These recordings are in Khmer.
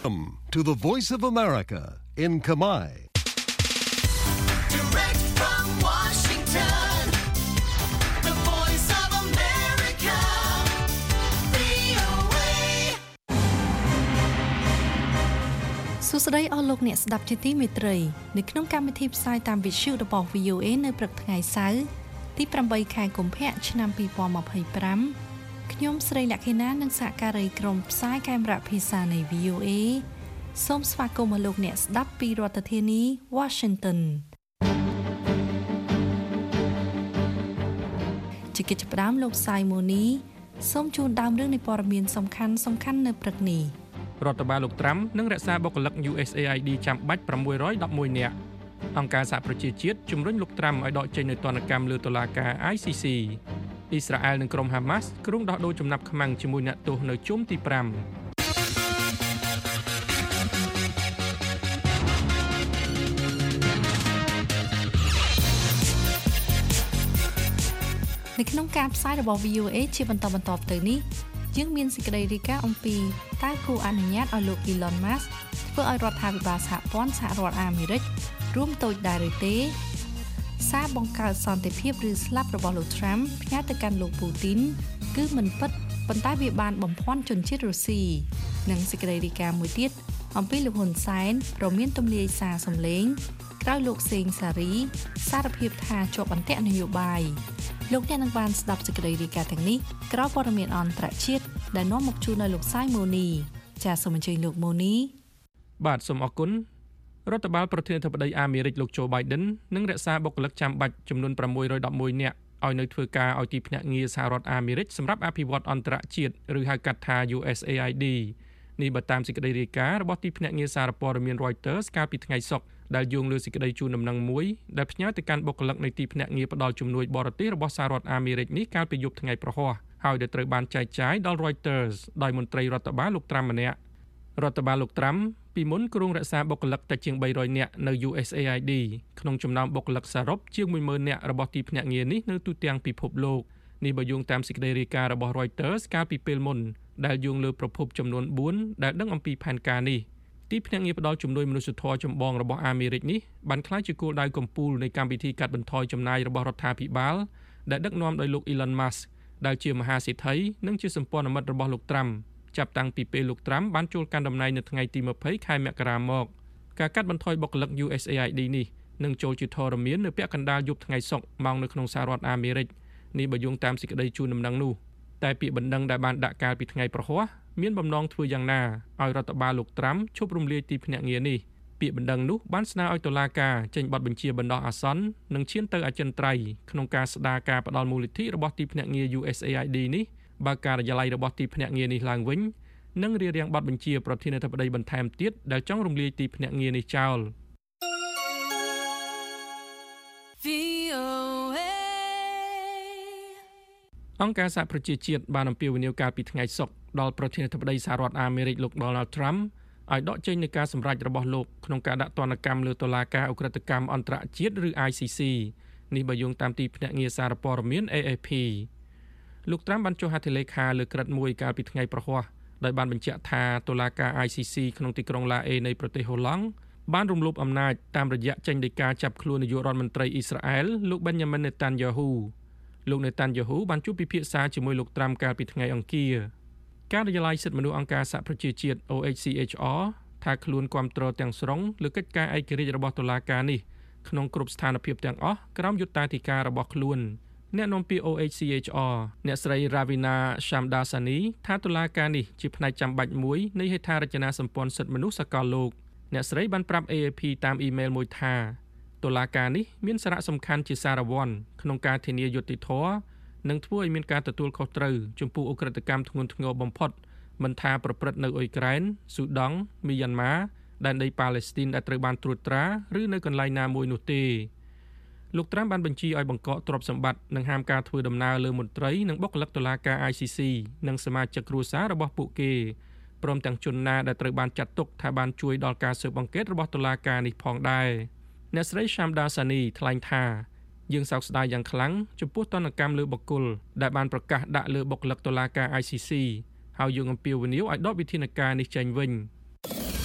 Welcome to the Voice of America in Khmer. Direct from Washington, the Voice of America, VOA. សួស្តីអស់លោកអ្នកស្ដាប់ជាទីមេត្រីនៅក្នុងកម្មវិធីផ្សាយតាមវិទ្យុរបស់ VOA នៅព្រឹកថ្ងៃសៅរ៍ទី 8 ខែកុម្ភៈឆ្នាំ 2025 ខ្ញុំស្រីលក្ខិណានិងសហការីក្រុមផ្សាយកាមេរ៉ាភាសានៃ VOA សូមស្វាគមន៍លោកអ្នកស្ដាប់ពីរដ្ឋធានី Washington ជាកិច្ចផ្ដើមលោកសាយម៉ូនីសូមជូនដើមរឿងនៃព័ត៌មានសំខាន់នៅព្រឹកនេះរដ្ឋបាលលោកត្រាំនឹងរក្សាបុគ្គលិក USAID ចាំបាច់611នាក់អង្គការសហប្រជាជាតិជំរុញលោកត្រាំឲ្យដកចេញនូវទណ្ឌកម្មលើតុលាការ ICC អ៊ីស្រាអែលនិងក្រុមហាម៉ាស់គ្រោងដោះដូរចំណាប់ខ្មាំងជាមួយអ្នកទោសនៅជុំទី 5 នៅក្នុងការផ្សាយរបស់ VOA ជាបន្តទៅនេះយើងមានសេចក្តីរាយការណ៍អំពីតើគួរអនុញ្ញាតឲ្យលោក Elon Musk ធ្វើឲ្យរដ្ឋាភិបាលសហព័ន្ធសហរដ្ឋអាមេរិករួមតូចដែរឬទេសារបង្កើតសន្តិភាពឬស្លាប់របស់លោក Trump ផ្ញើទៅកាន់លោក Putin គឺមិនពិតប៉ុន្តែវាបានបំភាន់ជនជាតិរុស្ស៊ីនិងសេចក្តីរាយការណ៍មួយទៀតអំពីលោកហ៊ុនសែនប្រមានទម្លាយសារសម្លេងក្រោយលោកសេងសារីសារភាពថាជាប់អន្ទាក់នយោបាយលោកអ្នកនឹងបានស្ដាប់សេចក្តីរាយការណ៍ទាំងនេះក្រោយព័ត៌មានអន្តរជាតិដែលនាំមកជូនដល់លោកសាយម៉ូនីចាសសូមអញ្ជើញលោកម៉ូនីបាទសូមអរគុណរដ្ឋបាលប្រធានាធិបតីអាមេរិកលោកโจ Biden នឹងរក្សាបុគ្គលិកចាំបាច់ចំនួន611នាក់ឲ្យនៅធ្វើការឲ្យទីភ្នាក់ងារសហរដ្ឋអាមេរិកសម្រាប់អភិវឌ្ឍអន្តរជាតិឬហៅកាត់ថា USAID នេះបើតាមសេចក្តីរាយការណ៍របស់ទីភ្នាក់ងារសារព័ត៌មាន Reuters កាលពីថ្ងៃសុក្រដែលយោងលើសេចក្តីជូនដំណឹងមួយដែលផ្ញើទៅកាន់បុគ្គលិកនៃទីភ្នាក់ងារផ្ដល់ជំនួយបរទេសរបស់សហរដ្ឋអាមេរិកនេះកាលពីយប់ថ្ងៃប្រហ័សហើយដែលត្រូវបានចែកចាយដល់ Reuters ដោយមន្ត្រីរដ្ឋបាលលោកត្រាំម្នាក់រដ្ឋបាលលោកត្រាំពីមុនគ្រោងរក្សាបុគ្គលិកតិចជាង300នាក់នៅ USAID ក្នុងចំណោមបុគ្គលិកសរុបជាង 10000 នាក់របស់ទីភ្នាក់ងារនេះនៅទូទាំងពិភពលោកនេះបើយោងតាមសេចក្តីរាយការណ៍របស់ Reuters កាលពីពេលមុនដែលយោងលើប្រភពចំនួន4ដែលដឹងអំពីផែនការនេះទីភ្នាក់ងារផ្ដល់ជំនួយមនុស្សធម៌ចម្បងរបស់អាមេរិកនេះបានក្លាយជាគោលដៅកំពូលនៃកម្មវិធីកាត់បន្ថយចំណាយរបស់រដ្ឋាភិបាលដែលដឹកនាំដោយលោក Elon Musk ដែលជាមហាសេដ្ឋីនិងជាសម្ព័ន្ធមិត្តរបស់លោកត្រាំចាប់តាំងពីពេលលោកត្រាំបានចូលកាន់តំណែងនៅថ្ងៃទី20ខែមករាមកការកាត់បន្ថយបុគ្គលិក USAID នេះនឹងចូលជាធរមាននៅពាក់កណ្ដាលយប់ថ្ងៃសុក្រម៉ោងនៅក្នុងសហរដ្ឋអាមេរិកនេះបើយោងតាមសេចក្តីជូនដំណឹងនោះតែពាក្យបណ្ដឹងដែលបានដាក់កាលពីថ្ងៃប្រហ័សមានបំណងធ្វើយ៉ាងណាឲ្យរដ្ឋបាលលោកត្រាំឈប់រំលាយទីភ្នាក់ងារនេះពាក្យបណ្ដឹងនោះបានស្នើឲ្យតុលាការចេញបទបញ្ជាបណ្ដោះអាសន្ននិងឈានទៅអចិន្ត្រៃយ៍ក្នុងការស្ដារការផ្ដល់មូលនិធិរបស់ទីភ្នាក់ងារ USAID នេះបើការិយាល័យរបស់ទីភ្នាក់ងារនេះឡើងវិញនិងរារាំងបទបញ្ជាប្រធានាធិបតីបន្ថែមទៀតដែលចង់រំលាយទីភ្នាក់ងារនេះចោលអង្គការសហប្រជាជាតិបានអំពាវនាវកាលពីថ្ងៃសុក្រដល់ប្រធានាធិបតីសហរដ្ឋអាមេរិកលោក Donald Trump ឲ្យដកចេញនូវការសម្រេចរបស់លោកក្នុងការដាក់ទណ្ឌកម្មលើតុលាការឧក្រិដ្ឋកម្មអន្តរជាតិឬ ICC នេះបើយោងតាមទីភ្នាក់ងារសារព័ត៌មាន AFP លោក Trump បានចុះហត្ថលេខាលើក្រឹត្យមួយកាលពីថ្ងៃប្រហ័សដោយបានបញ្ជាក់ថាតុលាការ ICC ក្នុងទីក្រុងឡាអេនៃប្រទេសហូឡង់បានរំលោភអំណាចតាមរយៈចេញដីកាចាប់ខ្លួននាយករដ្ឋមន្ត្រីអ៊ីស្រាអែលលោក Benjamin Netanyahu លោក Netanyahu បានជួបពិភាក្សាជាមួយលោក Trump កាលពីថ្ងៃអង្គារការិយាល័យសិទ្ធិមនុស្សអង្គការសហប្រជាជាតិ OHCHR ថាខ្លួនគាំទ្រទាំងស្រុងលើកិច្ចការឯករាជ្យរបស់តុលាការនេះក្នុងគ្រប់ស្ថានភាពទាំងអស់ក្រោមយុត្តាធិការរបស់ខ្លួនអ្នកនាំពាក្យ OHCHR អ្នកស្រី Ravina Shamdasani ថាតុលាការនេះជាផ្នែកចាំបាច់មួយនៃហេដ្ឋារចនាសម្ព័ន្ធសិទ្ធិមនុស្សសកលលោកអ្នកស្រីបានប្រាប់ AFP តាមអ៊ីមែលមួយថាតុលាការនេះមានសារៈសំខាន់ជាសារវ័នក្នុងការធានាយុត្តិធម៌និងធ្វើឲ្យមានការទទួលខុសត្រូវចំពោះឧក្រិដ្ឋកម្មធ្ងន់ធ្ងរបំផុតមិនថាប្រព្រឹត្តនៅអ៊ុយក្រែនស៊ូដង់មីយ៉ាន់ម៉ាដែនដីប៉ាឡេស្ទីនដែលត្រូវបានត្រួតត្រាឬនៅកន្លែងណាមួយនោះទេលោកត្រាំបានបញ្ជាឲ្យបង្កកទ្រព្យសម្បត្តិនិងហាមការធ្វើដំណើរលើមន្ត្រីនិងបុគ្គលិកតុលាការ ICC និងសមាជិកគ្រួសាររបស់ពួកគេព្រមទាំងជនណាដែលត្រូវបានចាត់ទុកថាបានជួយដល់ការស៊ើបអង្កេតរបស់តុលាការនេះផងដែរអ្នកស្រី Shamdasani ថ្លែងថាយើងសោកស្ដាយយ៉ាងខ្លាំងចំពោះទណ្ឌកម្មលើបុគ្គលដែលបានប្រកាសដាក់លើបុគ្គលិកតុលាការ ICC ហើយយើងអំពាវនាវឲ្យដកវិធានការនេះចេញវិញ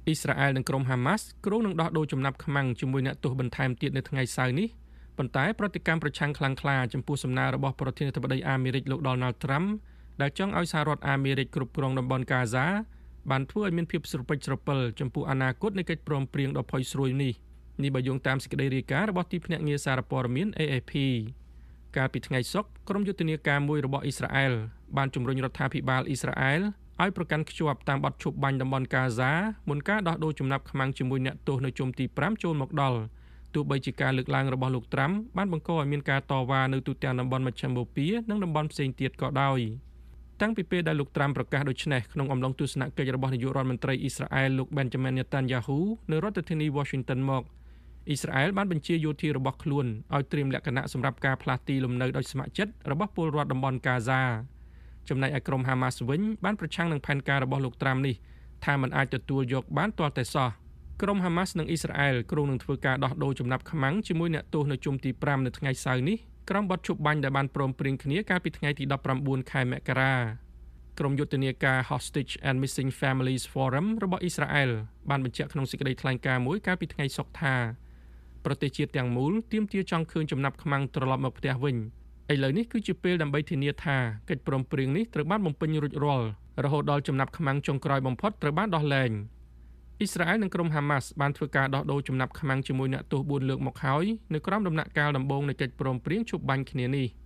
អ៊ីស្រាអែលនិងក្រុមហាម៉ាស់គ្រោងនឹងដោះដូរចំណាប់ខ្មាំងជាមួយអ្នកទោសបន្ថែមទៀតនៅថ្ងៃសៅរ៍នេះប៉ុន្តែប្រតិកម្មប្រឆាំងខ្លាំងក្លាចំពោះសំណើរបស់ប្រធានាធិបតីអាមេរិកលោក Donald Trump ដែលចង់ឲ្យសហរដ្ឋអាមេរិកគ្រប់គ្រងតំបន់កាហ្សាបានធ្វើឲ្យមានភាពស្រពេចស្រពិលចំពោះអនាគតនៃកិច្ចព្រមព្រៀងដ៏ផុយស្រួយនេះបើយោងតាមសេចក្តីរាយការណ៍របស់ទីភ្នាក់ងារសារព័ត៌មាន AFP កាលពីថ្ងៃសុក្រក្រុមយុទ្ធនាការមួយរបស់អ៊ីស្រាអែលបានជំរុញរដ្ឋាភិបាលអ៊ីស្រាអែលឲ្យប្រកាន់ខ្ជាប់តាមបទឈប់បាញ់តំបន់កាហ្សាមុនការដោះដូរចំណាប់ខ្មាំងជាមួយអ្នកទោសនៅជុំទី5ចូលមកដល់ទោះបីជាការលើកឡើងរបស់លោកត្រាំបានបង្កឲ្យមានការតវ៉ានៅទូទាំងតំបន់មជ្ឈិមបូព៌ានិងតំបន់ផ្សេងទៀតក៏ដោយតាំងពីពេលដែលលោកត្រាំប្រកាសដូច្នេះក្នុងអំឡុងទស្សនកិច្ចរបស់នាយករដ្ឋមន្ត្រីអ៊ីស្រាអែលលោក Benjamin Netanyahu នៅរដ្ឋធានី Washington មកអ៊ីស្រាអែលបានបញ្ជាយោធារបស់ខ្លួនឲ្យត្រៀមលក្ខណៈសម្រាប់ការផ្លាស់ទីលំនៅដោយស្ម័គ្រចិត្តរបស់ពលរដ្ឋតំបន់កាហ្សាចំណែកឯក្រុមហាម៉ាស់វិញបានប្រឆាំងនឹងផែនការរបស់លោកត្រាំនេះថាมันអាចទទួលយកបានទាល់តែសោះក្រុមហាម៉ាស់និងអ៊ីស្រាអែលគ្រោងនឹងធ្វើការដោះដូរចំណាប់ខ្មាំងជាមួយអ្នកទោសនៅជុំទី5នៅថ្ងៃសៅរ៍នេះក្រោមបទឈប់បាញ់ដែលបានព្រមព្រៀងគ្នាកាលពីថ្ងៃទី19ខែមករាក្រុមយុទ្ធនាការ Hostage and Missing Families Forum របស់អ៊ីស្រាអែលបានបញ្ជាក់ក្នុងសេចក្តីថ្លែងការណ៍មួយកាលពីថ្ងៃសុក្រថាប្រទេសជាតិទាំងមូលទាមទារចង់ឃើញចំណាប់ខ្មាំងត្រឡប់មកផ្ទះវិញឥឡូវនេះគឺជាពេលដើម្បីធានាថាកិច្ចព្រមព្រៀងនេះត្រូវបានបំពេញរួចរាល់រហូតដល់ចំណាប់ខ្មាំងចុងក្រោយបំផុតត្រូវបានដោះលែងអ៊ីស្រាអែលនិងក្រុមហាម៉ាស់បានធ្វើការដោះដូរចំណាប់ខ្មាំងជាមួយអ្នកទោស4លើកមកហើយនៅក្រោមដំណាក់កាលដំបូងនៃកិច្ចព្រមព្រៀងឈប់បាញ់គ្នានេះ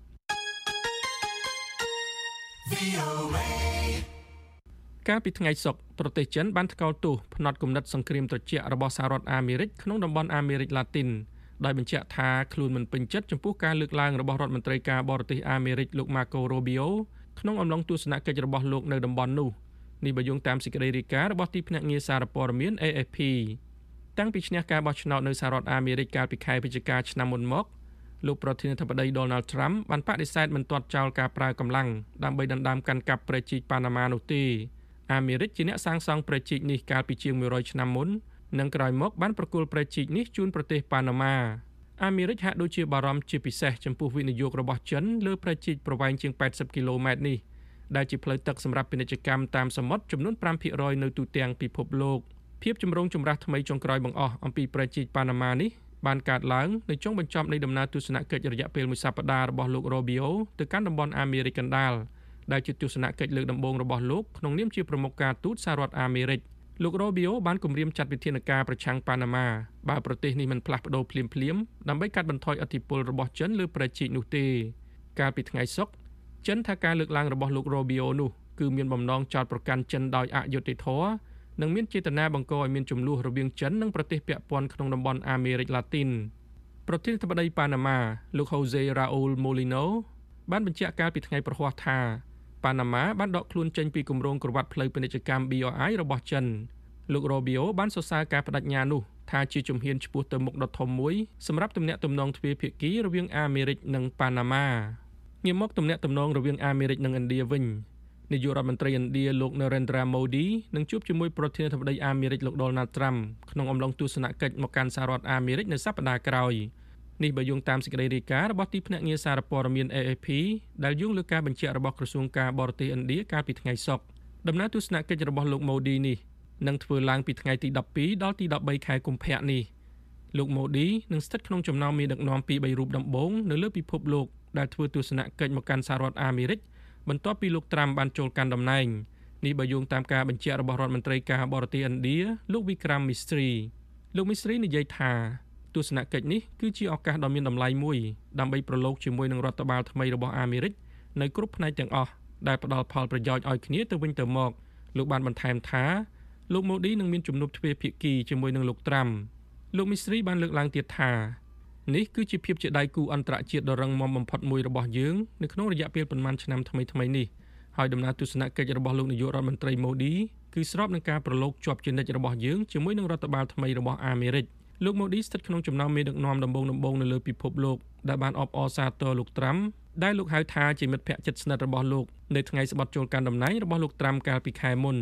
កាលពីថ្ងៃសុក្រប្រទេសចិនបានថ្កោលទោសផ្នត់គំនិតសង្គ្រាមត្រជាក់របស់សហរដ្ឋអាមេរិកក្នុងតំបន់អាមេរិកឡាទីនដោយបញ្ជាក់ថាខ្លួនមិនពេញចិត្តចំពោះការលើកឡើងរបស់រដ្ឋមន្ត្រីការបរទេសអាមេរិកលោក Marco Rubio ក្នុងអំឡុងទស្សនកិច្ចរបស់លោកនៅតំបន់នោះនេះបើយោងតាមសេចក្តីរាយការណ៍របស់ទីភ្នាក់ងារសារព័ត៌មាន AFP តាំងពីឈ្នះការបោះឆ្នោតនៅសហរដ្ឋអាមេរិកកាលពីខែវិច្ឆិកាឆ្នាំមុនមកលោកប្រធានាធិបតី Donald Trump បានបដិសេធមិនទាត់ចោលការប្រើកម្លាំងដើម្បីដណ្ដើមកាន់កាប់ព្រែកជីកប៉ាណាម៉ានោះទេអាមេរិកជាអ្នកសាងសង់ព្រែកជីកនេះកាលពីជាង100ឆ្នាំមុននិងក្រោយមកបានប្រគល់ព្រែកជីកនេះជូនប្រទេសប៉ាណាម៉ាអាមេរិកហាក់ដូចជាបារម្ភជាពិសេសចំពោះវិនិយោគរបស់ចិនលើព្រែកជីកប្រវែងជាង80គីឡូម៉ែត្រនេះដែលជាផ្លូវទឹកសម្រាប់ពាណិជ្ជកម្មតាមសមុទ្រចំនួន 5% នៅទូទាំងពិភពលោកភាពចម្រូងចម្រាសថ្មីចុងក្រោយបង្អស់អំពីព្រែកជីកប៉ាណាម៉ានេះបានកើតឡើងនៅចុងបញ្ចប់នៃដំណើរទស្សនកិច្ចរយៈពេល1សប្តាហ៍របស់លោក Rubio ទៅកាន់តំបន់អាមេរិកកណ្ដាលដែលជាទស្សនកិច្ចលើកដំបូងរបស់លោកក្នុងនាមជាប្រមុខការទូតសហរដ្ឋអាមេរិកលោក Rubio បានគម្រាមចាត់វិធានការប្រឆាំងប៉ាណាម៉ាបើប្រទេសនេះមិនផ្លាស់ប្ដូរភ្លាមៗដើម្បីកាត់បន្ថយឥទ្ធិពលរបស់ចិនលើព្រែកជីកនោះទេកាលពីថ្ងៃសុក្រចិនថាការលើកឡើងរបស់លោក Rubio នោះគឺមានបំណងចោទប្រកាន់ចិនដោយអយុត្តិធម៌និងមានចេតនាបង្កឲ្យមានជម្លោះរវាងចិននិងប្រទេសពាក់ព័ន្ធក្នុងតំបន់អាមេរិកឡាទីនប្រធានាធិបតីប៉ាណាម៉ាលោក Jose Raúl Mulino បានបញ្ជាក់កាលពីថ្ងៃប្រហ័សថាប៉ាណាម៉ាបានដកខ្លួនចេញពីគម្រោងក្រវ៉ាត់ផ្លូវពាណិជ្ជកម្ម BRI របស់ចិនលោក Rubio បានសរសើរការបដិញ្ញានោះថាជាជំហានឆ្ពោះទៅមុខដ៏ធំមួយសម្រាប់ទំនាក់ទំនងទ្វេភាគីរវាងអាមេរិកនិងប៉ាណាម៉ាងាកមកទំនាក់ទំនងរវាងអាមេរិកនិងឥណ្ឌាវិញនាយករដ្ឋមន្ត្រីឥណ្ឌាលោក Narendra Modi នឹងជួបជាមួយប្រធានាធិបតីអាមេរិកលោក Donald Trump ក្នុងអំឡុងទស្សនកិច្ចមកកាន់សហរដ្ឋអាមេរិកនៅសប្តាហ៍ក្រោយនេះបើយោងតាមសេចក្តីរាយការណ៍របស់ទីភ្នាក់ងារសារព័ត៌មាន AFP ដែលយោងលើការបញ្ជាក់របស់ក្រសួងការបរទេសឥណ្ឌាកាលពីថ្ងៃសុក្រដំណើរទស្សនកិច្ចរបស់លោក Modi នេះនឹងធ្វើឡើងពីថ្ងៃទី12ដល់ទី13ខែកុម្ភៈនេះលោក Modi នឹងស្ថិតក្នុងចំណោមមេដឹកនាំពី3រូបដំបូងនៅលើពិភពលោកដែលធ្វើទស្សនកិច្ចមកកាន់សហរដ្ឋអាមេរិកបន្ទាប់ពីលោក Trump បានចូលកាន់តំណែងនេះបើយោងតាមការបញ្ជាក់របស់រដ្ឋមន្ត្រីការបរទេសឥណ្ឌាលោក Vikram Misri លោក Misri និយាយថាទស្សនកិច្ចនេះគឺជាឱកាសដ៏មានតម្លៃមួយដើម្បីប្រឡូកជាមួយនឹងរដ្ឋបាលថ្មីរបស់អាមេរិកនៅគ្រប់ផ្នែកទាំងអស់ដែលផ្ដល់ផលប្រយោជន៍ឲ្យគ្នាទៅវិញទៅមកលោកបានបន្ថែមថាលោក Modi នឹងមានជំនួបទ្វេភាគីជាមួយនឹងលោក Trump លោក Misri បានលើកឡើងទៀតថានេះគឺជាភាពជាដៃគូអន្តរជាតិដ៏រឹងមាំបំផុតមួយរបស់យើងនៅក្នុងរយៈពេលប្រមាណឆ្នាំថ្មីនេះហើយដំណើរទស្សនកិច្ចរបស់លោកនាយករដ្ឋមន្ត្រី Modi គឺស្របនឹងការប្រឡូកជាប់ជានិច្ចរបស់យើងជាមួយនឹងរដ្ឋបាលថ្មីរបស់អាមេរិកលោក Modi ស្ថិតក្នុងចំណោមមេដឹកនាំដំបូងនៅលើពិភពលោកដែលបានអបអរសាទរលោក Trump ដែលលោកហៅថាជាមិត្តភក្តិជិតស្និទ្ធរបស់លោកនៅថ្ងៃស្បត់ចូលកាន់តំណែងរបស់លោក Trump កាលពីខែមុន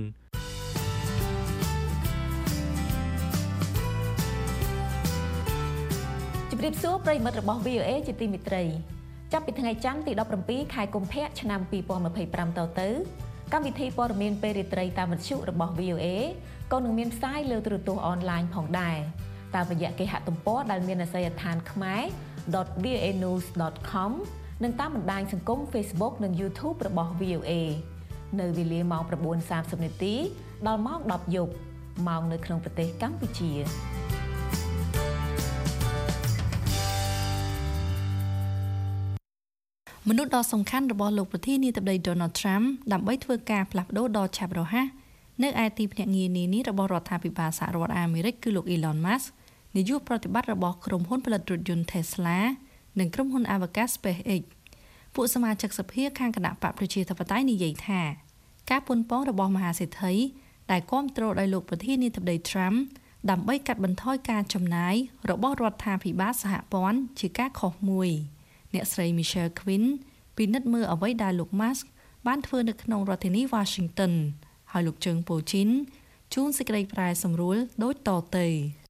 ជម្រាបសួរប្រិយមិត្តរបស់ VOA ជាទីមេត្រីចាប់ពីថ្ងៃច័ន្ទទី17ខែកុម្ភៈឆ្នាំ2025តទៅកម្មវិធីព័ត៌មានពេលរាត្រីតាមវិទ្យុរបស់ VOA ក៏នឹងមានផ្សាយលើទូរទស្សន៍អនឡាញផងដែរតាមរយៈគេហទំព័រដែលមានអាសយដ្ឋានkhmer.voanews.com និងតាមបណ្ដាញសង្គម Facebook និង YouTube របស់ VOA នៅវេលាម៉ោង 9:30 នាទីដល់ម៉ោង 10 យប់ម៉ោងនៅក្នុងប្រទេសកម្ពុជាមនុស្សដ៏សំខាន់របស់លោកប្រធានាធិបតី Donald Trump ដើម្បីធ្វើការផ្លាស់ប្ដូរដ៏ឆាប់រហ័សនៅឯទីភ្នាក់ងារនានារបស់រដ្ឋាភិបាលសហរដ្ឋអាមេរិកគឺលោក Elon Musk នាយកប្រតិបត្តិរបស់ក្រុមហ៊ុនផលិតរថយន្ត Tesla និងក្រុមហ៊ុនអវកាស SpaceX ពួកសមាជិកសភាខាងគណៈបកប្រជាធិបតេយ្យនិយាយថាការប៉ុនប៉ងរបស់មហាសេដ្ឋីដែលគាំទ្រដោយលោកប្រធានាធិបតី Trump ដើម្បីកាត់បន្ថយការចំណាយរបស់រដ្ឋាភិបាលសហព័ន្ធជាការខុសមួយអ្នកស្រី Michelle Quinn ពិនិត្យមើលអ្វីដែលលោក Musk បានធ្វើនៅក្នុងរដ្ឋធានី Washington ហើយលោកជើងពូជីនជួនសេចក្តីប្រែសម្រួលដូចតទៅ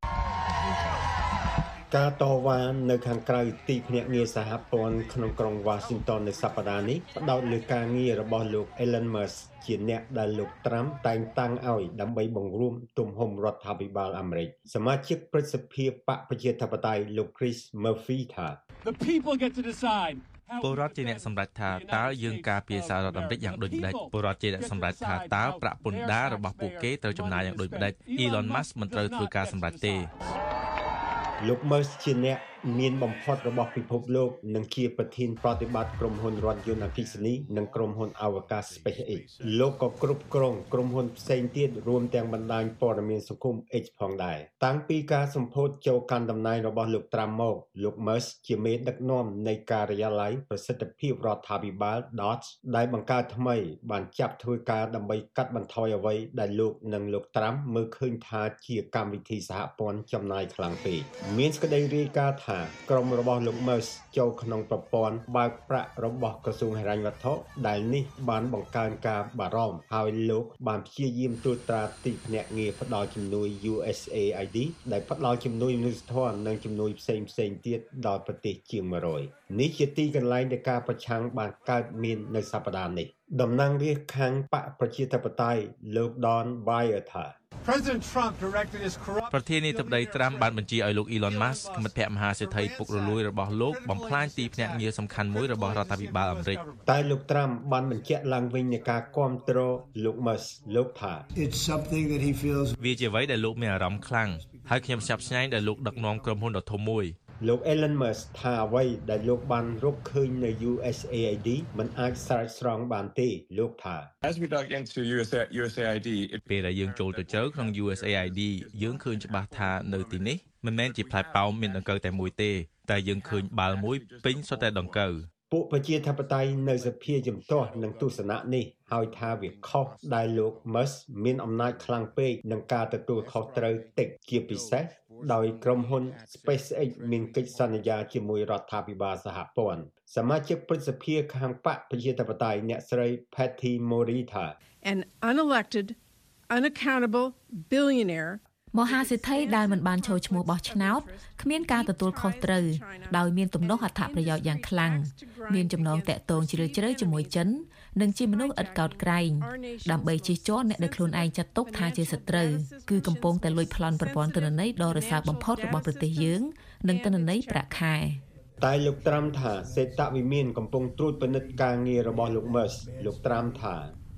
ការតវ៉ានៅខាងក្រៅទីភ្នាក់ងារសហព័ន្ធក្នុងក្រុង Washington នៅសប្តាហ៍នេះផ្ដោតលើការងាររបស់លោក Elon Musk ជាអ្នកដែលលោក Trump តែងតាំងឲ្យដើម្បីបង្រួមទំហំរដ្ឋាភិបាលអាមេរិកសមាជិកព្រឹទ្ធសភាបកប្រជាធិបតេយ្យលោក Chris Murphy ថា The people get to decide ពលរដ្ឋជាអ្នកសម្រេចថាតើយើងការពារសហរដ្ឋអាមេរិកយ៉ាងដូចម្តេចពលរដ្ឋជាអ្នកសម្រេចថាតើប្រាក់ពន្ធដាររបស់ពួកគេត្រូវចំណាយយ៉ាងដូចម្តេច Elon Musk មិនត្រូវធ្វើការសម្រេចទេលោក Musk ជាអ្នកមានបំផុតរបស់ពិភពលោកនិងជាប្រធានប្រតិបត្តិក្រុមហ៊ុនរថយន្តអគ្គិសនីនិងក្រុមហ៊ុនអវកាស SpaceX លោកក៏គ្រប់គ្រងក្រុមហ៊ុនផ្សេងទៀតរួមទាំងបណ្ដាញព័ត៌មានសង្គម X ផងដែរតាំងពីការសម្ពោធចូលកាន់តំណែងរបស់លោក Trump មកលោក Musk ជាមេដឹកនាំនៃការិយាល័យប្រសិទ្ធភាពរដ្ឋាភិបាល DOGE ដែលបង្កើតថ្មីបានចាប់ធ្វើការដើម្បីកាត់បន្ថយអ្វីដែលលោកនិងលោក Trump មើលឃើញថាជាកម្មវិធីសហព័ន្ធចំណាយខ្លាំងពេកមានសេចក្តីរាយការណ៍ថាក្រុមរបស់លោក Musk ចូលក្នុងប្រព័ន្ធបើកប្រាក់របស់ក្រសួងហិរញ្ញវត្ថុដែលនេះបានបង្កើនការបារម្ភហើយលោកបានព្យាយាមត្រួតត្រាទីភ្នាក់ងារផ្ដល់ជំនួយ USAID ដែលផ្ដល់ជំនួយមនុស្សធម៌និងជំនួយផ្សេងៗទៀតដល់ប្រទេសជាង100នេះជាទីកន្លែងដែលការប្រឆាំងបានកើតមាននៅសប្តាហ៍នេះតំណាងរាស្ត្រខាងបកប្រជាធិបតេយ្យលោក Don Beyer ថា President Trump directed his corrupt ប្រធានាធិបតី Trump បានបញ្ជាឲ្យលោក Elon Musk មិត្តភក្តិមហាសេដ្ឋីពុករលួយរបស់លោកបំផ្លាញទីភ្នាក់ងារសំខាន់មួយរបស់រដ្ឋាភិបាលអាមេរិកតែលោក Trump បានបញ្ជាក់ឡើងវិញនៃការគាំទ្រលោក Musk លោកថា It's something that he feels វាជាអ្វីដែលលោកមានអារម្មណ៍ខ្លាំងហើយខ្ញុំស្ញប់ស្ញែងដែលលោកដឹកនាំក្រុមហ៊ុនដ៏ធំមួយលោក Elon Musk ថាអ្វីដែលលោកបានរកឃើញនៅ USAID មិនអាចស្រោចស្រង់បានទេលោកថា As we dug into USAID ពេលដែលយើងចូលទៅជ្រៅក្នុង USAID យើងឃើញច្បាស់ថានៅទីនេះមិនមែនជាផ្លែប៉ោមមានដង្កូវតែមួយទេតែយើងឃើញបាល់មួយពេញសុទ្ធតែដង្កូវពួកប្រជាធិបតេយ្យនៅសភាជំទាស់នឹងទស្សនៈនេះហើយថាវាខុសដែលលោក Musk មានអំណាចខ្លាំងពេកនឹងការទទួលខុសត្រូវតិចជាពិសេសដោយក្រុមហ៊ុន SpaceX មានកិច្ចសន្យាជាមួយរដ្ឋាភិបាលសហព័ន្ធសមាជិកព្រឹទ្ធសភាខាងបកប្រជាធិបតេយ្យអ្នកស្រី Patty Murray ថា An unelected, unaccountable billionaire មហាសេដ្ឋីដែលមិនបានចូលឈ្មោះបោះឆ្នោតគ្មានការទទួលខុសត្រូវដោយមានទំនាស់អត្ថប្រយោជន៍យ៉ាងខ្លាំងមានចំណងតាក់ទងជ្រាលជ្រៅជាមួយចិននិងជាមនុស្សឥតកោតក្រែងដើម្បីជិះជាន់អ្នកដែលខ្លួនឯងចាត់ទុកថាជាសត្រូវគឺកំពុងតែលួចប្លន់ប្រព័ន្ធទិន្នន័យដ៏រសើបបំផុតរបស់ប្រទេសយើងនិងទិន្នន័យប្រាក់ខែតែលោក Trump ថាសេតវិមានកំពុងត្រួតពិនិត្យការងាររបស់លោក Musk លោក Trump ថា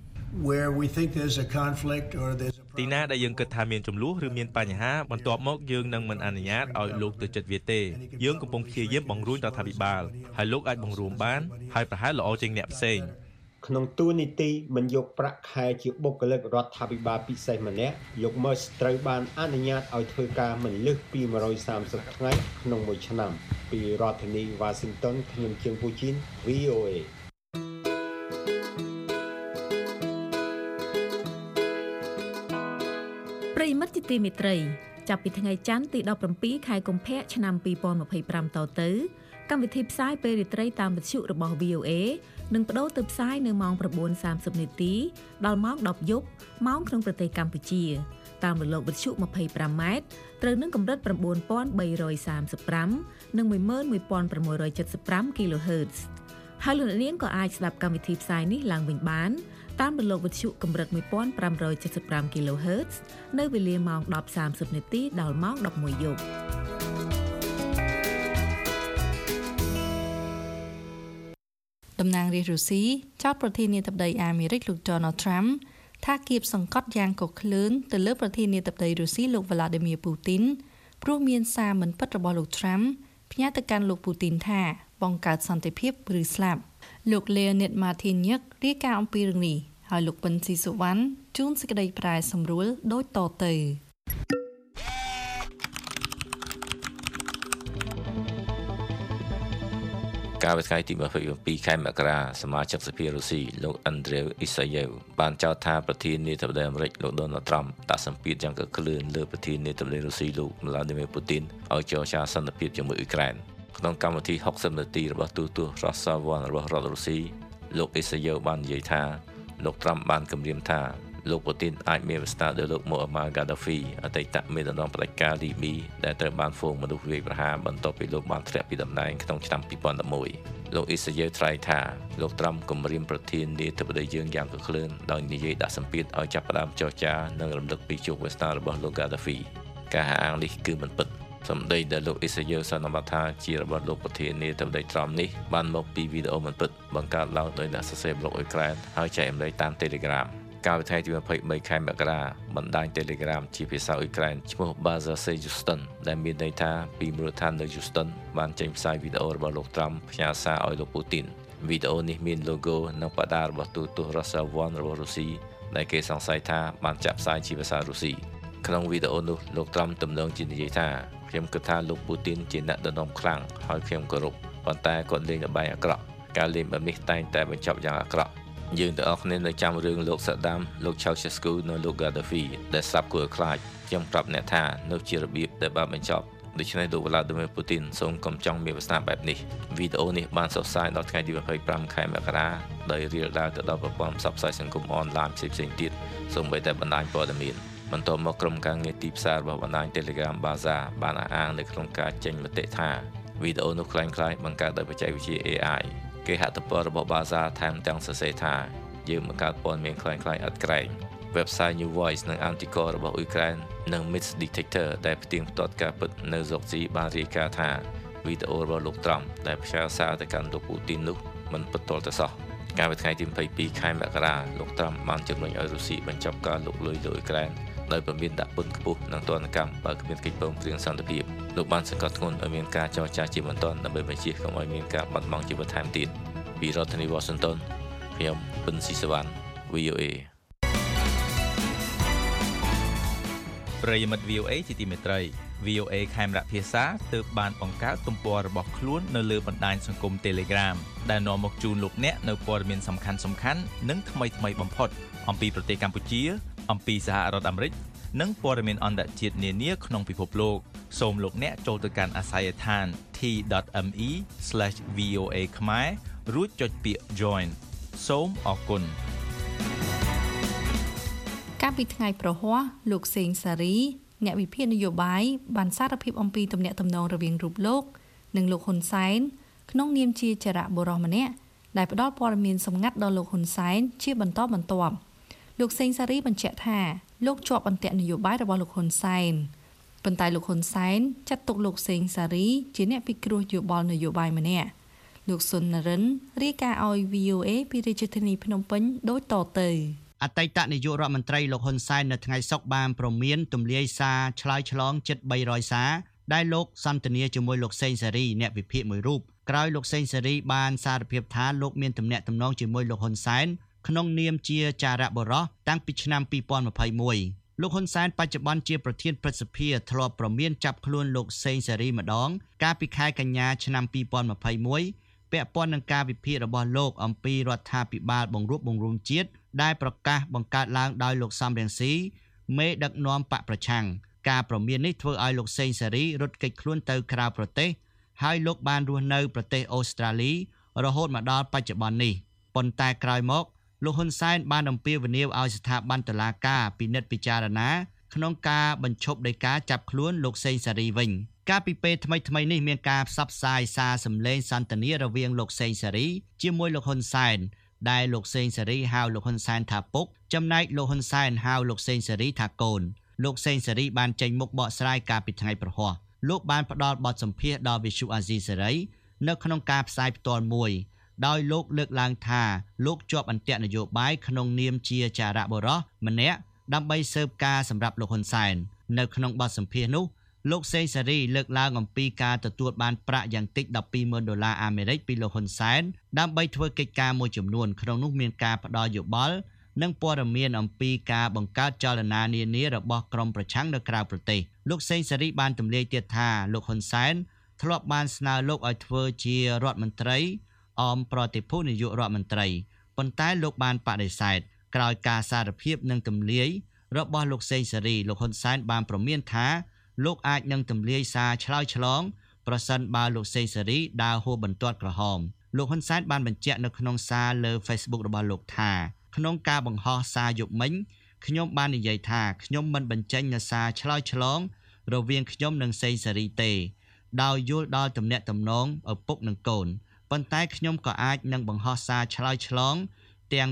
where we think there's a conflict or there's ទីណាដែលយើងគិតថាមានចំនួនឬមានបញ្ហាបន្ទាប់មកយើងនឹងមិនអនុញ្ញាតឲ្យលោកទៅចិត្តវាទេយើងកំពុងព្យាយាមបង្រួញរដ្ឋាភិបាលហើយលោកអាចបង្រួមបានហើយប្រហែលល្អជាងអ្នកផ្សេងក្នុងទូនីតិមិនយកប្រាក់ខែជាបុគ្គលិករដ្ឋាភិបាលពិសេសម្នាក់លោក Musk ត្រូវបានអនុញ្ញាតឲ្យធ្វើការមិនលើសពី130ថ្ងៃក្នុងមួយឆ្នាំពីរដ្ឋធានី Washington ខ្ញុំជាងពូជីន VOA ប្រិយមិត្តជាទីមេត្រីចាប់ពីថ្ងៃច័ន្ទទី17ខែកុម្ភៈឆ្នាំ2025តទៅកម្មវិធីផ្សាយពេលរាត្រីតាមវិទ្យុរបស់ VOA នឹងបដូរទៅផ្សាយនៅម៉ោង 9:30 នាទីដល់ម៉ោង 10 យប់ម៉ោងក្នុងប្រទេសកម្ពុជាតាមរលកវិទ្យុ 25 ម៉ែត្រត្រូវនឹងកម្រិត 9335 និង 11675 kHz ហើយលោកនាងក៏អាចស្ដាប់កម្មវិធីផ្សាយនេះឡើងវិញបានតាមរលកវិទ្យុកម្រិត 1575 kHz នៅវេលាម៉ោង 10:30 នាទីដល់ម៉ោង 11 យប់តំណាងរាស្ត្ររុស្ស៊ីចោទប្រធានាធិបតីអាមេរិកលោក Donald Trump ថាគៀបសង្កត់យ៉ាងកក្លឿនទៅលើប្រធានាធិបតីរុស្ស៊ីលោក Vladimir Putin ព្រោះមានសារមិនពិតរបស់លោក Trump ផ្ញើទៅកាន់លោក Putin ថាបង្កើតសន្តិភាពឬស្លាប់លោក Leonid Martiniuk រាយការណ៍អំពីរឿងនេះហើយលោកពិនស៊ីសុវណ្ណជួនសេចក្តីប្រែសម្រួលដូចតទៅកាលពីថ្ងៃទី22ខែមករាសមាជិកសភារុស្ស៊ីលោក Andrei Isayev បានចោទថាប្រធានាធិបតីអាមេរិកលោក Donald Trump ដាក់សម្ពាធយ៉ាងកក្លឿនលើប្រធានាធិបតីរុស្ស៊ីលោក Vladimir Putin ឲ្យចរចាសន្តិភាពជាមួយអ៊ុយក្រែនក្នុងកម្មវិធី60នាទីរបស់ទូតទស្សន៍ Rosa របស់រដ្ឋរុស្ស៊ីលោក Isayev បាននិយាយថាលោក Trump បានគម្រាមថាលោក Putin អាចមានវិស្តារដោយលោក Muammar Gaddafi អតីតមេដឹកនាំផ្ដាច់ការលីប៊ីដែលត្រូវបានហ្វូងមនុស្សវាយប្រហារបន្ទាប់ពីលោកបានធ្លាក់ពីតំណែងក្នុងឆ្នាំ2011លោក Isayev ថ្លែងថាលោក Trump គម្រាមប្រធានាធិបតីយើងយ៉ាងកក្លឿនដោយនិយាយដាក់សម្ពាធឲ្យចាប់ផ្ដើមចរចានិងរំលឹកពីជោគវាសនារបស់លោក Gaddafi ការហាអាងនេះគឺមិនពិតសម្ដីដែលលោក Isayev សន្មតថាជារបស់លោកប្រធានាធិបតី Trump នេះបានមកពីវីដេអូមិនពិតបង្កើតឡើងដោយអ្នកសរសេរប្លុកអ៊ុយក្រែនហើយចែករំលែកតាម Telegram កាលពីថ្ងៃទី23ខែមករាបណ្ដាញ Telegram ជាភាសាអ៊ុយក្រែនឈ្មោះ Baza Se Houston ដែលមានន័យថាពីមូលដ្ឋាននៅ Houston បានចេញផ្សាយវីដេអូរបស់លោក Trump ផ្ញើសារឲ្យលោក Putin វីដេអូនេះមាន logo និងបដារបស់ទូតទស្សន៍ Rosa របស់រុស្ស៊ីដែលគេសង្ស័យថាបានចាក់ផ្សាយជាភាសារុស្ស៊ីក្នុងវីដេអូនោះលោក Trump ទំនងជានិយាយថាខ្ញុំគិតថាលោក Putin ជាអ្នកដឹកនាំខ្លាំងហើយខ្ញុំគោរពប៉ុន្តែគាត់លេងល្បែងអាក្រក់ការលេងបែបនេះតែងតែបញ្ចប់យ៉ាងអាក្រក់យើងទាំងអស់គ្នានៅចាំរឿងលោកសាដាមលោក Ceausescu និងលោក Gaddafi ដែលស្លាប់គួរឲ្យខ្លាចខ្ញុំប្រាប់អ្នកថានោះជារបៀបដែលបានបញ្ចប់ដូច្នេះលោក Vladimir Putin សូមកុំចង់មានវាសនាបែបនេះវីដេអូនេះបានចុះផ្សាយដល់ថ្ងៃទី25ខែមករាដោយរាលដាលទៅដល់ប្រព័ន្ធផ្សព្វផ្សាយសង្គមអនឡាញផ្សេងៗទៀតសូម្បីតែបណ្ដាញព័ត៌មានបន្ទាប់មកក្រុមការងារទីផ្សាររបស់បណ្ដាញ Telegram Baza បានអះអាងនៅក្នុងការចេញមតិថាវីដេអូនោះคล้ายៗបង្កើតដោយបច្ចេកវិទ្យា AI គេហទំព័ររបស់ Baza ថែមទាំងសរសេរថាយើងបង្កើតព័ត៌មានคล้ายៗឥតក្រែង Website New Voice និង Antikor របស់អ៊ុយក្រែននិង Myth Detector ដែលផ្ទៀងផ្ទាត់ការពិតនៅស្រុកស៊ីបានរាយការណ៍ថាវីដេអូរបស់លោក Trump ដែលផ្សាយសារទៅកាន់លោក Putin នោះមិនពិតទាល់តែសោះកាលពីថ្ងៃទី22ខែមករាលោក Trump បានជំរុញឲ្យរុស្ស៊ីបញ្ចប់ការលុកលុយលើអ៊ុយក្រែនដោយប្រមានដាក់ពន្ធខ្ពស់និងទណ្ឌកម្មបើគ្មានកិច្ចព្រមព្រៀងសន្តិភាពលោកបានសង្កត់ធ្ងន់ឲ្យមានការចរចាជាបន្ទាន់ដើម្បីបញ្ជាកុំឲ្យមានការបាត់បង់ជីវិតថែមទៀតពីរដ្ឋធានី Washington ខ្ញុំពិនស៊ីសវណ្ណ VOA ប្រិយមិត្ត VOA ជាទីមេត្រី VOA ខេមរៈភាសាទើបបានបង្កើតទំព័ររបស់ខ្លួននៅលើបណ្ដាញសង្គម Telegram ដែលនាំមកជូនលោកអ្នកនៅព័ត៌មានសំខាន់ៗនិងថ្មីៗបំផុតអំពីប្រទេសកម្ពុជាអំពីសហរដ្ឋអាមេរិកនិងព័ត៌មានអន្តរជាតិនានាក្នុងពិភពលោកសូមលោកអ្នកចូលទៅកាន់អាសយដ្ឋាន t.me/voa ខ្មែររួចចុចពាក្យ join សូមអរគុណកាលពីថ្ងៃប្រហ័សលោកសេងសារីអ្នកវិភាគនយោបាយបានសារភាពអំពីទំនាក់ទំនងរវាងរូបលោកនិងលោកហ៊ុនសែនក្នុងនាមជាចរៈបុរសម្នាក់ដែលផ្ដល់ព័ត៌មានសម្ងាត់ដល់លោកហ៊ុនសែនជាបន្តបន្ទាប់លោកសេងសារីបញ្ជាក់ថាលោកជាប់អន្ទាក់នយោបាយរបស់លោកហ៊ុនសែនប៉ុន្តែលោកហ៊ុនសែនចាត់ទុកលោកសេងសារីជាអ្នកពិគ្រោះយោបល់នយោបាយម្នាក់លោកសុននរិនរាយការណ៍ឲ្យ VOA ពីរាជធានីភ្នំពេញដូចតទៅអតីតនាយករដ្ឋមន្ត្រីលោកហ៊ុនសែននៅថ្ងៃសុក្របានព្រមានទម្លាយសារឆ្លើយឆ្លងជិត300សារដែលលោកសន្ទនាជាមួយលោកសេងសារីអ្នកវិភាគមួយរូបក្រោយលោកសេងសារីបានសារភាពថាលោកមានទំនាក់ទំនងជាមួយលោកហ៊ុនសែនក្នុងនាមជាចារៈបុរសតាំងពីឆ្នាំ2021លោកហ៊ុនសែនបច្ចុប្បន្នជាប្រធានព្រឹទ្ធសភាធ្លាប់ប្រមានចាប់ខ្លួនលោកសេងសារីម្ដងកាលពីខែកញ្ញាឆ្នាំ2021ពាក់ព័ន្ធនឹងការវិភាគរបស់លោកអំពីរដ្ឋាភិបាលបង្រួបបង្រួមជាតិដែលប្រកាសបង្កើតឡើងដោយលោកសំរងស៊ីមេដឹកនាំបកប្រឆាំងការប្រមាននេះធ្វើឲ្យលោកសេងសារីរត់គេចខ្លួនទៅក្រៅប្រទេសហើយលោកបានរស់នៅប្រទេសអូស្ត្រាលីរហូតមកដល់បច្ចុប្បន្ននេះប៉ុន្តែក្រោយមកលោកហ៊ុនសែនបានអំពាវនាវឲ្យស្ថាប័នតុលាការពិនិត្យពិចារណាក្នុងការបញ្ឈប់ដោយការចាប់ខ្លួនលោកសេងសារីវិញកាលពីពេលថ្មីៗនេះមានការផ្សព្វផ្សាយសារសម្លេងសន្ទនារវាងលោកសេងសារីជាមួយលោកហ៊ុនសែនដែលលោកសេងសេរីហៅលោកហ៊ុនសែនថាពុកចំណែកលោកហ៊ុនសែនហៅលោកសេងសេរីថាកូនលោកសេងសេរីបានចេញមុខបកស្រាយកាលពីថ្ងៃប្រហ័សលោកបានផ្ដល់បទសម្ភាសន៍ដល់វិទ្យុអាស៊ីសេរីនៅក្នុងការផ្សាយផ្ទាល់មួយដោយលោកលើកឡើងថាលោកជាប់អន្ទាក់នយោបាយក្នុងនាមជាចារៈបុរសម្នាក់ដើម្បីស៊ើបការសម្រាប់លោកហ៊ុនសែននៅក្នុងបទសម្ភាសន៍នោះលោកសេងសេរីលើកឡើងអំពីការទទួលបានប្រាក់យ៉ាងតិច$120,000អាមេរិកពីលោកហ៊ុនសែនដើម្បីធ្វើកិច្ចការមួយចំនួនក្នុងនោះមានការផ្ដល់យោបល់និងព័ត៌មានអំពីការបង្កើតចលនានានារបស់ក្រុមប្រឆាំងនៅក្រៅប្រទេសលោកសេងសេរីបានទម្លាយទៀតថាលោកហ៊ុនសែនធ្លាប់បានស្នើលោកឲ្យធ្វើជារដ្ឋមន្ត្រីអមប្រតិភូនាយករដ្ឋមន្ត្រីប៉ុន្តែលោកបានបដិសេធក្រោយការសារភាពនិងទម្លាយរបស់លោកសេងសេរីលោកហ៊ុនសែនបានប្រមានថាលោកអាចនឹងទម្លាយសារឆ្លើយឆ្លងប្រសិនបើលោកសេងសេរីដើរហួសបន្ទាត់ក្រហមលោកហ៊ុនសែនបានបញ្ជាក់នៅក្នុងសារលើ Facebook របស់លោកថាក្នុងការបង្ហោះសារយប់មិញខ្ញុំបាននិយាយថាខ្ញុំមិនបញ្ចេញនូវសារឆ្លើយឆ្លងរវាងខ្ញុំនិងសេងសេរីទេដោយយល់ដល់ទំនាក់ទំនងឪពុកនិងកូនប៉ុន្តែខ្ញុំក៏អាចនឹងបង្ហោះសារឆ្លើយឆ្លងទាំង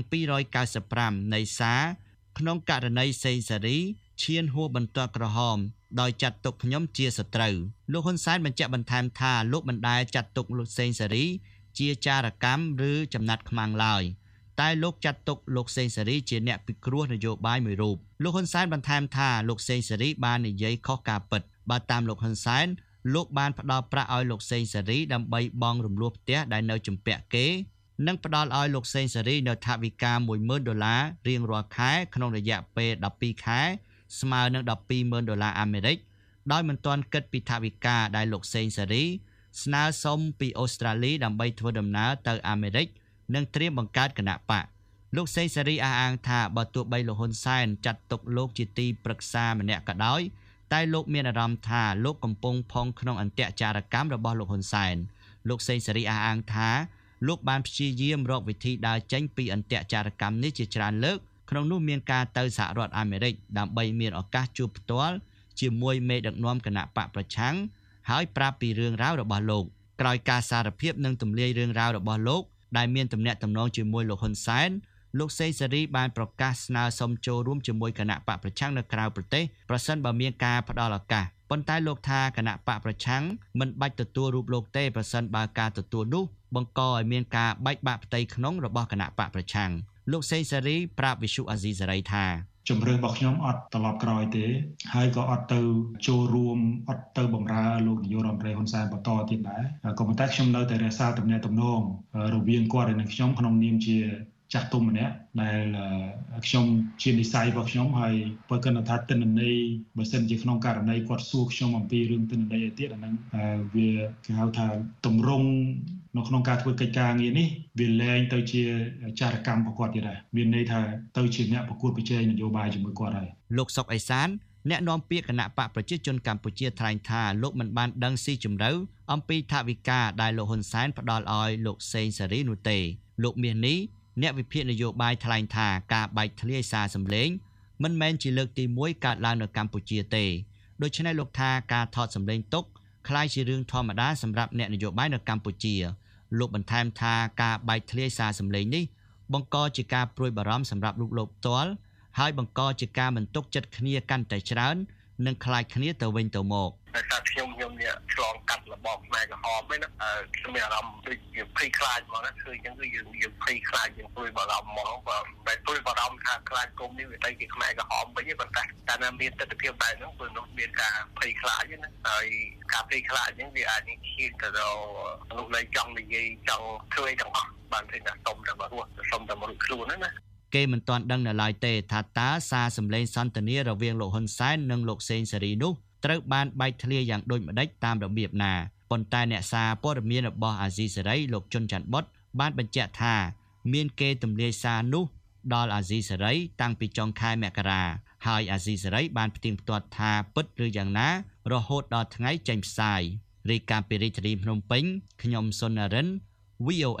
295នៃសារក្នុងករណីសេងសេរីឈានហួសបន្ទាត់ក្រហមដោយចាត់ទុកខ្ញុំជាសត្រូវលោកហ៊ុនសែនបញ្ជាក់បន្ថែមថាលោកមិនដែលចាត់ទុកលោកសេងសេរីជាចារកម្មឬចំណាត់ខ្មាំងឡើយតែលោកចាត់ទុកលោកសេងសេរីជាអ្នកពិគ្រោះនយោបាយមួយរូបលោកហ៊ុនសែនបន្ថែមថាលោកសេងសេរីបាននិយាយខុសការពិតបើតាមលោកហ៊ុនសែនលោកបានផ្ដល់ប្រាក់ឲ្យលោកសេងសេរីដើម្បីបង់រំលោះផ្ទះដែលនៅជំពាក់គេនិងផ្ដល់ឲ្យលោកសេងសេរីនៅថវិកា$10,000រៀងរាល់ខែក្នុងរយៈពេល12ខែស្មើនឹង$120,000អាមេរិកដោយមិនទាន់គិតពីថវិកាដែលលោកសេងសេរីស្នើសុំពីអូស្ត្រាលីដើម្បីធ្វើដំណើរទៅអាមេរិកនិងត្រៀមបង្កើតគណៈបកលោកសេងសេរីអះអាងថាបើទោះបីលោកហ៊ុនសែនចាត់ទុកលោកជាទីប្រឹក្សាម្នាក់ក៏ដោយតែលោកមានអារម្មណ៍ថាលោកកំពុងផុងក្នុងអន្ទាក់ចារកម្មរបស់លោកហ៊ុនសែនលោកសេងសេរីអះអាងថាលោកបានព្យាយាមរកវិធីដើរចេញពីអន្ទាក់ចារកម្មនេះជាច្រើនលើកក្នុងនោះមានការទៅសហរដ្ឋអាមេរិកដើម្បីមានឱកាសជួបផ្ទាល់ជាមួយមេដឹកនាំគណៈបកប្រឆាំងហើយប្រាប់ពីរឿងរ៉ាវរបស់លោកក្រោយការសារភាពនិងទម្លាយរឿងរ៉ាវរបស់លោកដែលមានទំនាក់ទំនងជាមួយលោកហ៊ុនសែនលោកសេងសេរីបានប្រកាសស្នើសុំចូលរួមជាមួយគណៈបកប្រឆាំងនៅក្រៅប្រទេសប្រសិនបើមានការផ្ដល់ឱកាសប៉ុន្តែលោកថាគណៈបកប្រឆាំងមិនបាច់ទទួលរូបលោកទេប្រសិនបើការទទួលនោះបង្កឲ្យមានការបែកបាក់ផ្ទៃក្នុងរបស់គណៈបកប្រឆាំងលោកសេងសេរីប្រាប់វិទ្យុអាស៊ីសេរីថាជំរឿនរបស់ខ្ញុំអត់ត្រឡប់ក្រោយទេហើយក៏អត់ទៅចូលរួមអត់ទៅបម្រើលោកនាយករដ្ឋមន្ត្រីហ៊ុនសែនបន្តទៀតដែរក៏ប៉ុន្តែខ្ញុំនៅតែរក្សាទំនាក់ទំនងរវាងគាត់និងខ្ញុំក្នុងនាមជាចាស់ទុំម្នាក់ដែលខ្ញុំជានិស្ស័យរបស់ខ្ញុំហើយបើគិតថាទិន្នន័យបើសិនជាក្នុងករណីគាត់សួរខ្ញុំអំពីរឿងទិន្នន័យទៀតអាហ្នឹងវាគេហៅថាទម្រង់នៅក្នុងការធ្វើកិច្ចការងារនេះវាលែងទៅជាចារកម្មរបស់គាត់ទៀតដែរមានន័យថាទៅជាអ្នកប្រកួតប្រជែងនយោបាយជាមួយគាត់ហើយលោកសុកអេសានអ្នកនាំពាក្យគណៈបកប្រជាជនកម្ពុជាថ្លែងថាលោកមិនបានដឹងស៊ីជម្រៅអំពីថវិកាដែលលោកហ៊ុនសែនផ្ដល់ឲ្យលោកសេងសេរីនោះទេលោកមាសនេះអ្នកវិភាគនយោបាយថ្លែងថាការបែកធ្លាយសារសម្លេងមិនមែនជាលើកទី1កើតឡើងនៅកម្ពុជាទេដូច្នេះលោកថាការថតសម្លេងទុកคล้ายជារឿងធម្មតាសម្រាប់អ្នកនយោបាយនៅកម្ពុជាលោកបន្ថែមថាការបែកធ្លាយសារសម្លេងនេះបង្កជាការព្រួយបារម្ភសម្រាប់លោកផ្ទាល់ហើយបង្កជាការមិនទុកចិត្តគ្នាកាន់តែច្រើននិងខ្លាចគ្នាទៅវិញទៅមកតែថាខ្ញុំនេះឆ្លងកាត់របបខ្មែរក្រហមហ្នឹងណាខ្ញុំមានអារម្មណ៍ដូចជាភ័យខ្លាចហ្មងណាគឺអញ្ចឹងគឺយើងភ័យខ្លាចយើងព្រួយបារម្ភហ្មងបើព្រួយបារម្ភថាខ្លាចគុំនេះវាទៅជាខ្មែរក្រហមវិញប៉ុន្តែតែនៅមានទស្សនវិជ្ជាបែបហ្នឹងគឺនោះមានការភ័យខ្លាចណាហើយការភ័យខ្លាចហ្នឹងវាអាចនឹងឈានទៅដល់លោកលេងចង់និយាយចង់ធ្វើទាំងអស់បានឃើញថាសុំតែមកខ្លួនណាគេមិនទាន់ដឹងនៅឡើយទេថាតើសារសម្លេងសន្ទនារវាងលោកហ៊ុនសែននិងលោកសេងសេរីនោះត្រូវបានបែកធ្លាយយ៉ាងដូចម្តេចតាមរបៀបណាប៉ុន្តែអ្នកសារព័ត៌មានរបស់អាស៊ីសេរីលោកជុនច័ន្ទបុតបានបញ្ជាក់ថាមានគេទម្លាយសារនោះដល់អាស៊ីសេរីតាំងពីចុងខែមករាហើយអាស៊ីសេរីបានផ្ទៀងផ្ទាត់ថាពិតឬយ៉ាងណារហូតដល់ថ្ងៃចេញផ្សាយរាយការណ៍ពីរាជធានីភ្នំពេញខ្ញុំសុននរិន VOA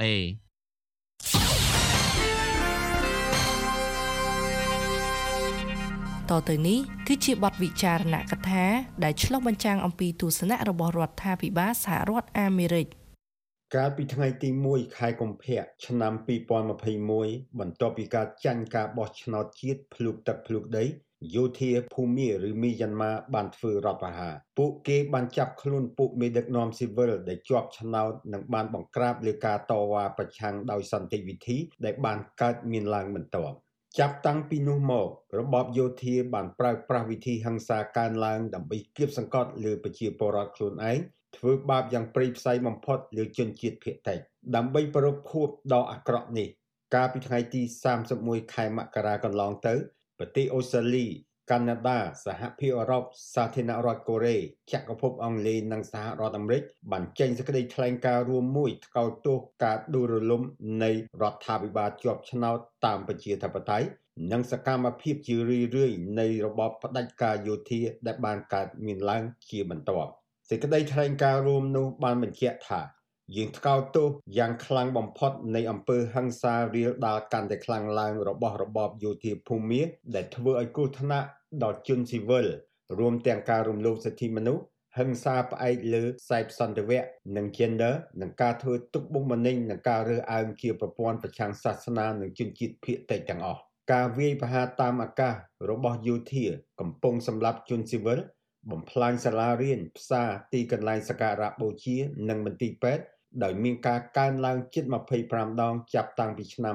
តទៅនេះគឺជាបទវិចារណកថាដែលឆ្លុះបញ្ចាំងអំពីទស្សនៈរបស់រដ្ឋាភិបាលសហរដ្ឋអាមេរិកកាលពីថ្ងៃទី1ខែកុម្ភៈឆ្នាំ2021បន្ទាប់ពីការចាញ់ការបោះឆ្នោតជាតិភ្លុកទឹកភ្លុកដីយោធាភូមាឬមីយ៉ាន់ម៉ាបានធ្វើរដ្ឋប្រហារពួកគេបានចាប់ខ្លួនពួកមេដឹកនាំស៊ីវិលដែលជាប់ឆ្នោតនិងបានបង្ក្រាបលើការតវ៉ាប្រឆាំងដោយសន្តិវិធីដែលបានកើតមានឡើងបន្ទាប់ចាប់តាំងពីនោះមករបបយោធាបានប្រើប្រាស់វិធីហិង្សាកើនឡើងដើម្បីគៀបសង្កត់លើប្រជាពលរដ្ឋខ្លួនឯងធ្វើបាបយ៉ាងព្រៃផ្សៃបំផុតលើជនជាតិភាគតិចដើម្បីប្រារព្ធខួបដ៏អាក្រក់នេះកាលពីថ្ងៃទី31ខែមករាកន្លងទៅប្រទេសអូស្ត្រាលីកាណាដាសហភាពអឺរ៉ុបសាធារណរដ្ឋកូរ៉េចក្រភពអង់គ្លេសនិងសហរដ្ឋអាមេរិកបានចេញសេចក្តីថ្លែងការណ៍រួមមួយថ្កោលទោសការដួលរលំនៃរដ្ឋាភិបាលជាប់ឆ្នោតតាមប្រជាធិបតេយ្យនិងសកម្មភាពជារឿយៗនៃរបបផ្ដាច់ការយោធាដែលបានកើតមានឡើងជាបន្ទាប់សេចក្តីថ្លែងការណ៍រួមនោះបានបញ្ជាក់ថាយើងថ្កោលទោសយ៉ាងខ្លាំងបំផុតនៃអំពើហិង្សារាលដាលកាន់តែខ្លាំងឡើងរបស់របបយោធាភូមាដែលធ្វើឲ្យគ្រោះថ្នាក់ដល់ជនស៊ីវិលរួមទាំងការរំលោភសិទ្ធិមនុស្សហិង្សាផ្អែកលើសេពសន្តិវៈនិង gender និងការធ្វើទុកបុកម្នេញនិងការរើសអើងជាប្រព័ន្ធប្រឆាំងសាសនានិងជនជាតិភាគតិចទាំងអស់ការវាយប្រហារតាមអាកាសរបស់យោធាកំពុងសម្លាប់ជនស៊ីវិលបំផ្លាញសាលារៀនផ្សារទីកន្លែងសក្ការៈបូជានិងមន្ទីរពេទ្យដោយមានការកើនឡើងជិត25ដងចាប់តាំងពីឆ្នាំ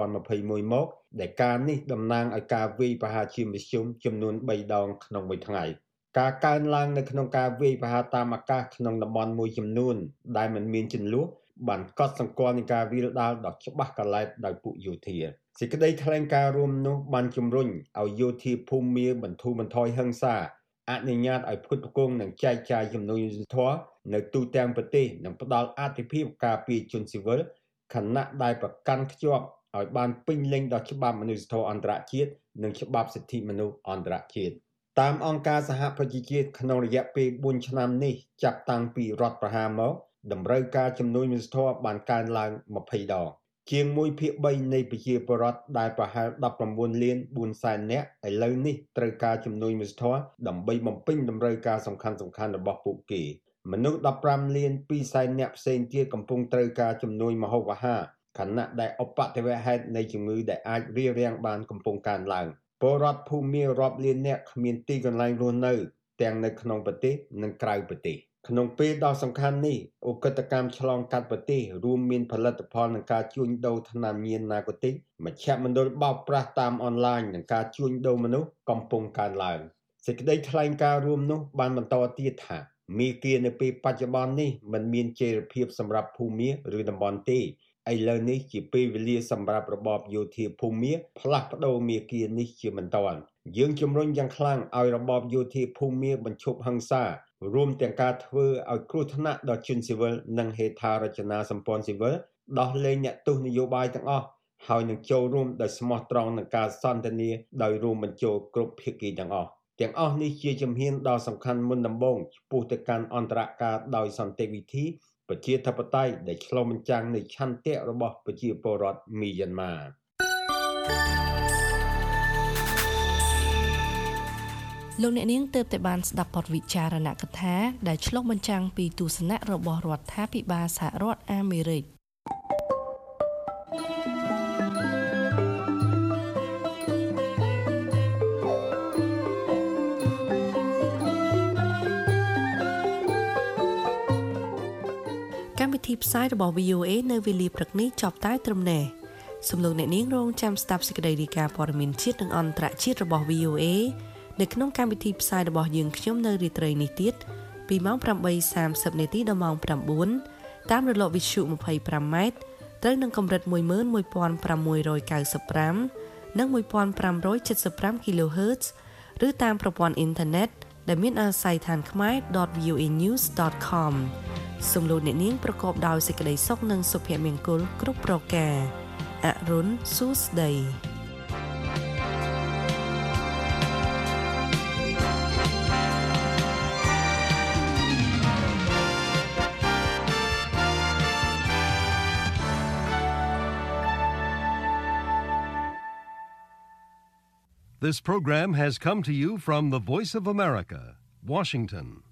2021មកដែលការនេះតំណាងឲ្យការវាយប្រហារជាមធ្យមចំនួន3ដងក្នុងមួយថ្ងៃការកើនឡើងនៅក្នុងការវាយប្រហារតាមអាកាសក្នុងតំបន់មួយចំនួនដែលមិនមានជម្លោះបានកត់សម្គាល់នឹងការវាយដាលដ៏ច្បាស់កលែបដោយពួកយោធាសេចក្តីថ្លែងការណ៍រួមនោះបានជំរុញឲ្យយោធាភូមាបន្ធូរបន្ថយហិង្សាអនុញ្ញាតឲ្យផ្គត់ផ្គង់និងចែកចាយជំនួយយុត្តិធម៌នៅទូទាំងប្រទេសនិងផ្ដល់អាទិភាពការពារជនស៊ីវិលខណៈដែលប្រកាន់ខ្ជាប់ឲ្យបានពេញលេញដល់ច្បាប់មនុស្សធម៌អន្តរជាតិនិងច្បាប់សិទ្ធិមនុស្សអន្តរជាតិតាមអង្គការសហប្រជាជាតិក្នុងរយៈពេល4ឆ្នាំនេះចាប់តាំងពីរដ្ឋប្រហារមកតម្រូវការជំនួយមនុស្សធម៌បានកើនឡើង20ដងជាង 1/3 នៃប្រជាពលរដ្ឋដែលប្រហែល19លាន4សែននាក់ឥឡូវនេះត្រូវការជំនួយមនុស្សធម៌ដើម្បីបំពេញតម្រូវការសំខាន់ៗរបស់ពួកគេមនុស្ស15លាន2សែននាក់ផ្សេងទៀតកំពុងត្រូវការជំនួយម្ហូបអាហារខណៈដែលឧបទ្ទវហេតុនៃជំងឺដែលអាចរារាំងបានកំពុងកើនឡើងពលរដ្ឋភូមារាប់លាននាក់គ្មានទីកន្លែងរស់នៅទាំងនៅក្នុងប្រទេសនិងក្រៅប្រទេសក្នុងពេលដ៏សំខាន់នេះឧក្រិដ្ឋកម្មឆ្លងកាត់ប្រទេសរួមមានផលិតផលនិងការជួញដូរថ្នាំញៀនណាកូទិកមជ្ឈមណ្ឌលបោកប្រាស់តាមអនឡាញនិងការជួញដូរមនុស្សកំពុងកើនឡើងសេចក្តីថ្លែងការណ៍រួមនោះបានបន្តទៀតថាមេគានៅពេលបច្ចុប្បន្ននេះមិនមានចីរភាពសម្រាប់ភូមាឬតំបន់ទេឥឡូវនេះជាពេលវេលាសម្រាប់របបយោធាភូមាផ្លាស់ប្ដូរមេគានេះជាបន្តយើងជំរុញយ៉ាងខ្លាំងឲ្យរបបយោធាភូមាបញ្ឈប់ហិង្សារួមទាំងការធ្វើឲ្យគ្រោះថ្នាក់ដល់ជនស៊ីវិលនិងហេដ្ឋារចនាសម្ព័ន្ធស៊ីវិលដោះលែងអ្នកទោសនយោបាយទាំងអស់ហើយនឹងចូលរួមដោយស្មោះត្រង់នឹងការសន្ទនាដោយរួមបញ្ចូលគ្រប់ភាគីទាំងអស់នេះជាជំហានដ៏សំខាន់មុនដំបូងឆ្ពោះទៅកាន់អន្តរការដោយសន្តិវិធីប្រជាធិបតេយ្យដែលឆ្លុះបញ្ចាំងនៃឆន្ទៈរបស់ប្រជាពលរដ្ឋមីយ៉ាន់ម៉ាលោកអ្នកនាងទើបតែបានស្ដាប់បទវិចារណកថាដែលឆ្លុះបញ្ចាំងពីទស្សនៈរបស់រដ្ឋាភិបាលសហរដ្ឋអាមេរិកកម្មវិធីផ្សាយរបស់ VOA នៅវេលាព្រឹកនេះចប់តែត្រឹមនេះសូមលោកអ្នកនាងរងចាំស្ដាប់សេចក្តីរាយការណ៍ព័ត៌មានជាតិនិងអន្តរជាតិរបស់ VOA នៅក្នុងកម្មវិធីផ្សាយរបស់យើងខ្ញុំនៅរាត្រីនេះទៀតពីម៉ោង 8:30 នាទីដល់ម៉ោង 9 តាមរលកវិទ្យុ 25 ម៉ែត្រត្រូវនឹងកម្រិត 11695 និង 1575 kHz ឬតាមប្រព័ន្ធអ៊ីនធឺណិតដែលមានអាស័យដ្ឋានខ្មែរ .voanews.com សូមលោកអ្នកនាងប្រកបដោយសេចក្តីសុខនិងសុភមង្គលគ្រប់ប្រការអរុនសួស្តី This program has come to you from the Voice of America, Washington.